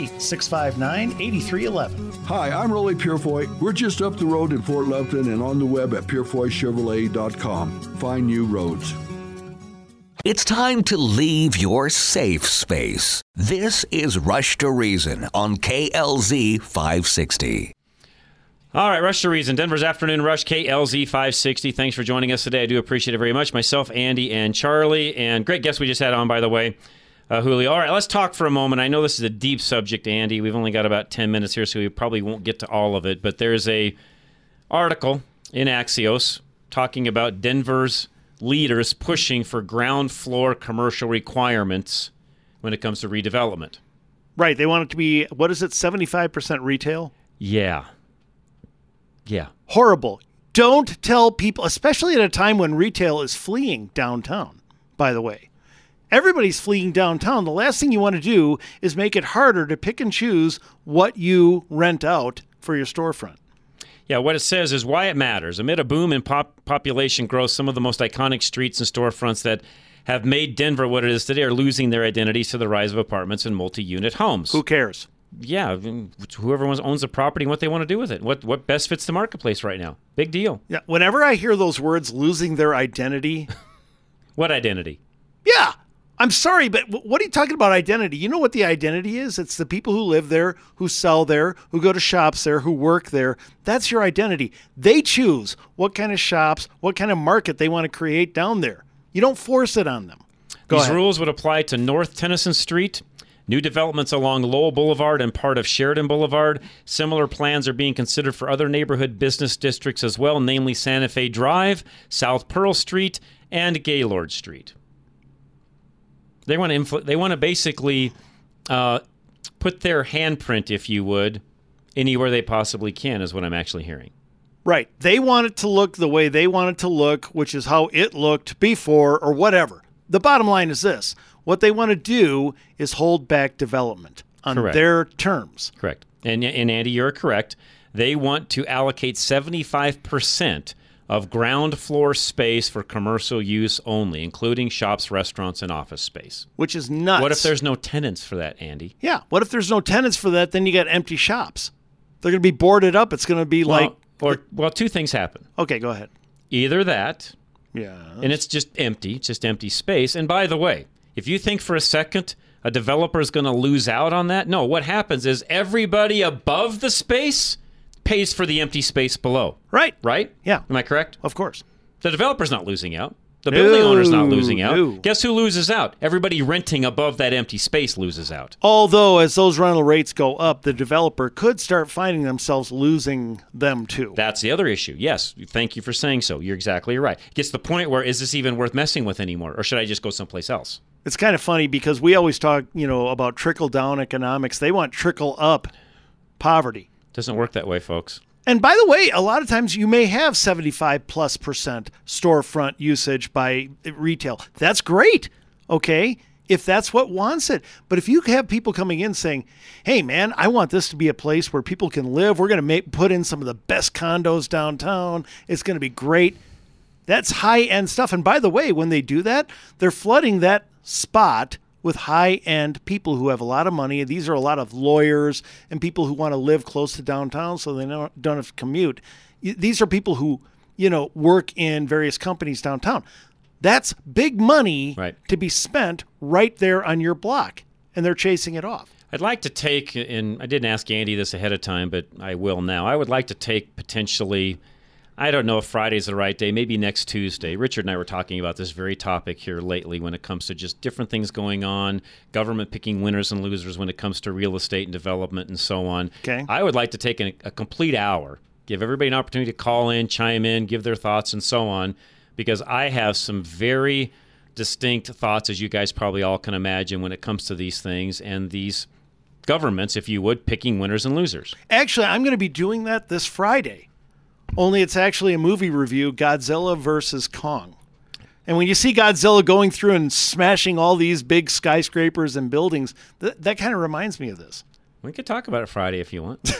303-659-8311. Hi, I'm Rolly Purifoy. We're just up the road in Fort Lupton and on the web at PurifoyChevrolet.com. Find new roads. It's time to leave your safe space. This is Rush to Reason on KLZ 560. All right, Rush to Reason, Denver's Afternoon Rush, KLZ 560. Thanks for joining us today. I do appreciate it very much. Myself, Andy, and Charlie, and great guest we just had on, by the way, Julio. All right, let's talk for a moment. I know this is a deep subject, Andy. We've only got about 10 minutes here, so we probably won't get to all of it. But there's a article in Axios talking about Denver's leaders pushing for ground floor commercial requirements when it comes to redevelopment. Right. They want it to be, what is it, 75% retail? Yeah. Yeah. Horrible. Don't tell people, especially at a time when retail is fleeing downtown, by the way. Everybody's fleeing downtown. The last thing you want to do is make it harder to pick and choose what you rent out for your storefront. Yeah, what it says is why it matters. Amid a boom in population growth, some of the most iconic streets and storefronts that have made Denver what it is today are losing their identities to the rise of apartments and multi-unit homes. Who cares? Yeah, whoever owns the property and what they want to do with it. What best fits the marketplace right now. Big deal. Yeah. Whenever I hear those words, losing their identity. What identity? Yeah. I'm sorry, but what are you talking about identity? You know what the identity is? It's the people who live there, who sell there, who go to shops there, who work there. That's your identity. They choose what kind of shops, what kind of market they want to create down there. You don't force it on them. These rules would apply to North Tennyson Street, new developments along Lowell Boulevard and part of Sheridan Boulevard. Similar plans are being considered for other neighborhood business districts as well, namely Santa Fe Drive, South Pearl Street, and Gaylord Street. They want to basically put their handprint, if you would, anywhere they possibly can, is what I'm actually hearing. Right. They want it to look the way they want it to look, which is how it looked before or whatever. The bottom line is this. What they want to do is hold back development on their terms. Correct. And Andy, you're correct. They want to allocate 75% of ground floor space for commercial use only, including shops, restaurants, and office space. Which is nuts. What if there's no tenants for that, Andy? Yeah. What if there's no tenants for that? Then you got empty shops. They're going to be boarded up. It's going to be two things happen. Okay, go ahead. Either that. Yeah. And it's just empty. It's just empty space. And by the way, if you think for a second a developer is going to lose out on that, no. What happens is everybody above the space pays for the empty space below. Right. Right? Yeah. Am I correct? Of course. The developer's not losing out. The building owner's not losing out. No. Guess who loses out? Everybody renting above that empty space loses out. Although, as those rental rates go up, the developer could start finding themselves losing them too. That's the other issue. Yes. Thank you for saying so. You're exactly right. It gets to the point where, is this even worth messing with anymore? Or should I just go someplace else? It's kind of funny because we always talk, about trickle-down economics. They want trickle-up poverty. Doesn't work that way, folks. And by the way, a lot of times you may have 75+% storefront usage by retail. That's great, okay, if that's what wants it. But if you have people coming in saying, hey, man, I want this to be a place where people can live. We're going to put in some of the best condos downtown. It's going to be great. That's high-end stuff. And by the way, when they do that, they're flooding that spot with high-end people who have a lot of money. These are a lot of lawyers and people who want to live close to downtown so they don't have to commute. These are people who, work in various companies downtown. That's big money to be spent right there on your block, and they're chasing it off. I'd like to take, and I didn't ask Andy this ahead of time, but I will now. I would like to take potentially, I don't know if Friday's the right day, maybe next Tuesday. Richard and I were talking about this very topic here lately when it comes to just different things going on, government picking winners and losers when it comes to real estate and development and so on. Okay. I would like to take a complete hour Give everybody an opportunity to call in, chime in, give their thoughts, and so on, because I have some very distinct thoughts, as you guys probably all can imagine, when it comes to these things and these governments, if you would, picking winners and losers. Actually, I'm going to be doing that this Friday. Only it's actually a movie review, Godzilla versus Kong. And when you see Godzilla going through and smashing all these big skyscrapers and buildings, that kind of reminds me of this. We could talk about it Friday if you want.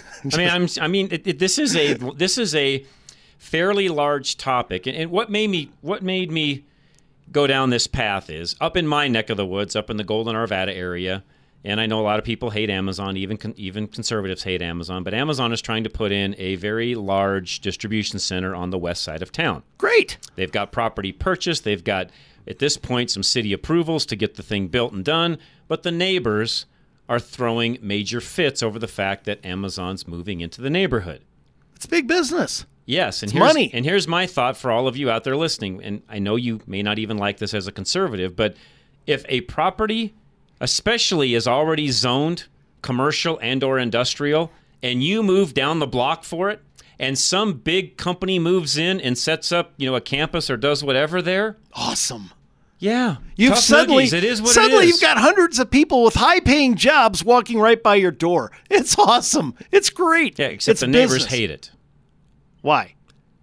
This is a fairly large topic, and what made me go down this path is up in my neck of the woods, up in the Golden Arvada area. And I know a lot of people hate Amazon, even conservatives hate Amazon, but Amazon is trying to put in a very large distribution center on the west side of town. Great. They've got property purchased. They've got, at this point, some city approvals to get the thing built and done. But the neighbors are throwing major fits over the fact that Amazon's moving into the neighborhood. It's big business. Yes, and money. And here's my thought for all of you out there listening, and I know you may not even like this as a conservative, but if a property especially is already zoned commercial and or industrial, and you move down the block for it, and some big company moves in and sets up, a campus or does whatever there. Awesome. Yeah. It is what Suddenly you've got hundreds of people with high-paying jobs walking right by your door. It's awesome. It's great. Yeah, except the neighbors hate it. Why?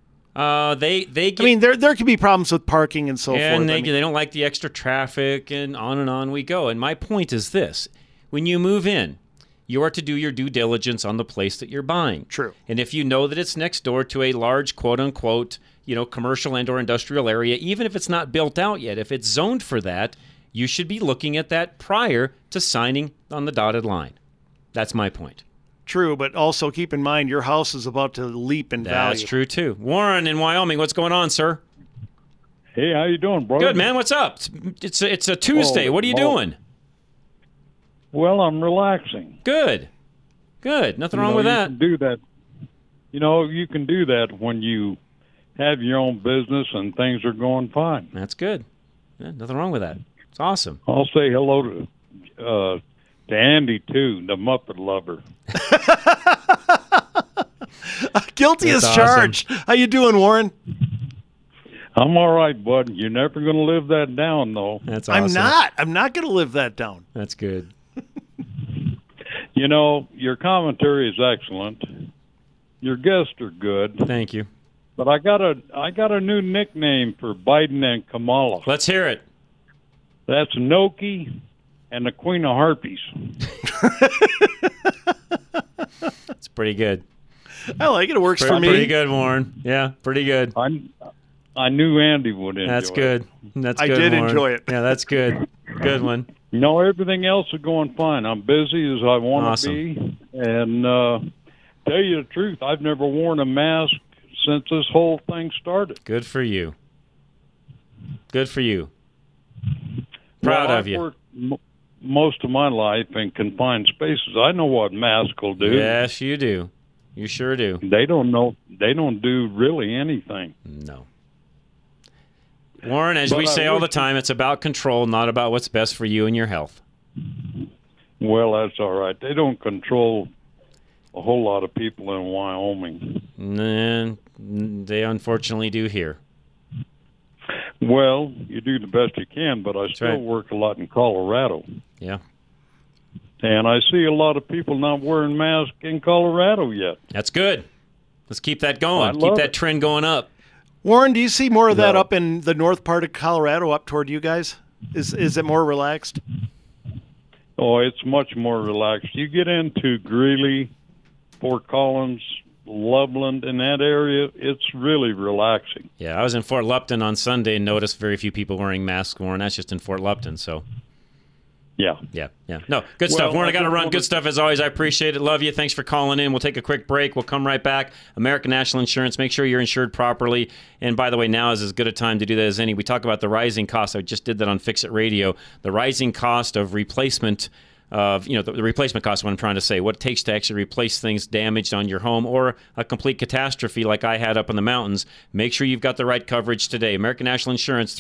They get, there can be problems with parking and so forth. And they don't like the extra traffic, and on we go. And my point is this. When you move in, you are to do your due diligence on the place that you're buying. True. And if you know that it's next door to a large, quote-unquote, commercial and or industrial area, even if it's not built out yet, if it's zoned for that, you should be looking at that prior to signing on the dotted line. That's my point. True, but also keep in mind your house is about to leap in value. That's true, too. Warren in Wyoming, what's going on, sir? Hey, how you doing, brother? Good, man. What's up? It's a Tuesday. What are you doing? Well, I'm relaxing. Good. Nothing wrong with that. You can do that. You can do that when you have your own business and things are going fine. That's good. Yeah, nothing wrong with that. It's awesome. I'll say hello to Andy, too, the Muppet lover. Guilty as charged. How you doing, Warren? I'm all right, bud. You're never going to live that down, though. That's awesome. I'm not going to live that down. That's good. Your commentary is excellent. Your guests are good. Thank you. But I got a new nickname for Biden and Kamala. Let's hear it. That's Noki and the Queen of Harpies. It's pretty good. I like it. It works for me. Pretty good, Warren. Yeah, pretty good. I knew Andy would enjoy it. That's good. That's good, I did Warren. enjoy it. Yeah, that's good. Good one. Everything else is going fine. I'm busy as I want to be. And tell you the truth, I've never worn a mask since this whole thing started. Good for you. Good for you. Proud of you. I've worked most of my life in confined spaces. I know what masks will do. Yes, you do. You sure do. They don't know. They don't do really anything. No. Warren, as we say all the time, it's about control, not about what's best for you and your health. Well, that's all right. They don't control a whole lot of people in Wyoming. They unfortunately do here. Well, you do the best you can, but I still work a lot in Colorado. Yeah. And I see a lot of people not wearing masks in Colorado yet. That's good. Let's keep that going. Keep that trend going up. Warren, do you see more of that up in the north part of Colorado, up toward you guys? Is it more relaxed? Oh, it's much more relaxed. You get into Greeley, Fort Collins, Loveland, in that area, it's really relaxing. Yeah, I was in Fort Lupton on Sunday and noticed very few people wearing masks, Warren. That's just in Fort Lupton, so... Yeah. No, good stuff. Warren, I got to run. Good stuff as always. I appreciate it. Love you. Thanks for calling in. We'll take a quick break. We'll come right back. American National Insurance. Make sure you're insured properly. And by the way, now is as good a time to do that as any. We talk about the rising cost. I just did that on Fix It Radio. The rising cost of replacement of, the replacement cost, what I'm trying to say, what it takes to actually replace things damaged on your home or a complete catastrophe like I had up in the mountains. Make sure you've got the right coverage today. American National Insurance,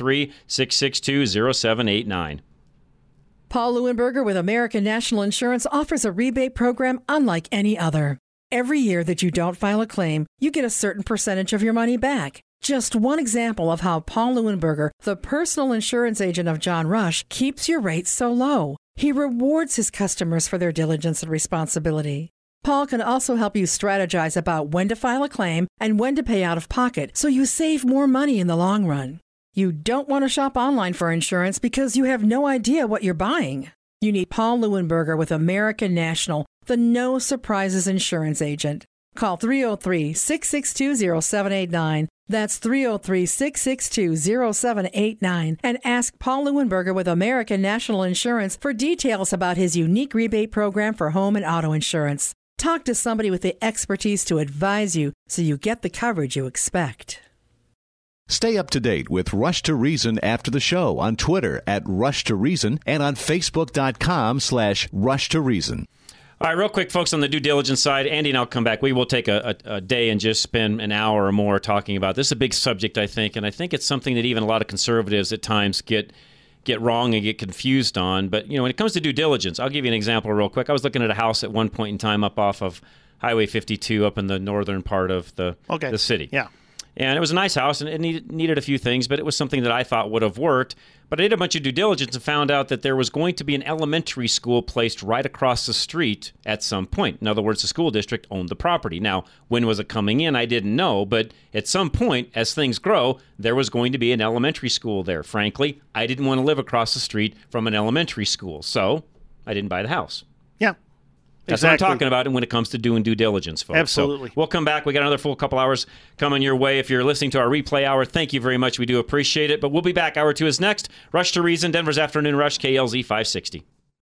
303-662-0789. Paul Leuenberger with American National Insurance offers a rebate program unlike any other. every year that you don't file a claim, you get a certain percentage of your money back. Just one example of how Paul Leuenberger, the personal insurance agent of John Rush, keeps your rates so low. He rewards his customers for their diligence and responsibility. Paul can also help you strategize about when to file a claim and when to pay out of pocket so you save more money in the long run. You don't want to shop online for insurance because you have no idea what you're buying. You need Paul Leuenberger with American National, the no surprises insurance agent. Call 303-662-0789. That's 303-662-0789 and ask Paul Leuenberger with American National Insurance for details about his unique rebate program for home and auto insurance. Talk to somebody with the expertise to advise you so you get the coverage you expect. Stay up to date with Rush to Reason after the show on Twitter at Rush to Reason and on Facebook.com/Rush to Reason. All right, real quick, folks, on the due diligence side, Andy and I'll come back. We will take a day and just spend an hour or more talking about this. Is a big subject, I think, and I think it's something that even a lot of conservatives at times get wrong and get confused on. But, when it comes to due diligence, I'll give you an example real quick. I was looking at a house at one point in time up off of Highway 52 up in the northern part of the city. Yeah. And it was a nice house, and it needed a few things, but it was something that I thought would have worked. But I did a bunch of due diligence and found out that there was going to be an elementary school placed right across the street at some point. In other words, the school district owned the property. Now, when was it coming in? I didn't know, but at some point, as things grow, there was going to be an elementary school there. Frankly, I didn't want to live across the street from an elementary school, so I didn't buy the house. Yeah. That's what I'm talking about when it comes to doing due diligence, folks. Absolutely. So we'll come back. We got another full couple hours coming your way. If you're listening to our replay hour, thank you very much. We do appreciate it. But we'll be back. Hour 2 is next. Rush to Reason, Denver's Afternoon Rush, KLZ 560.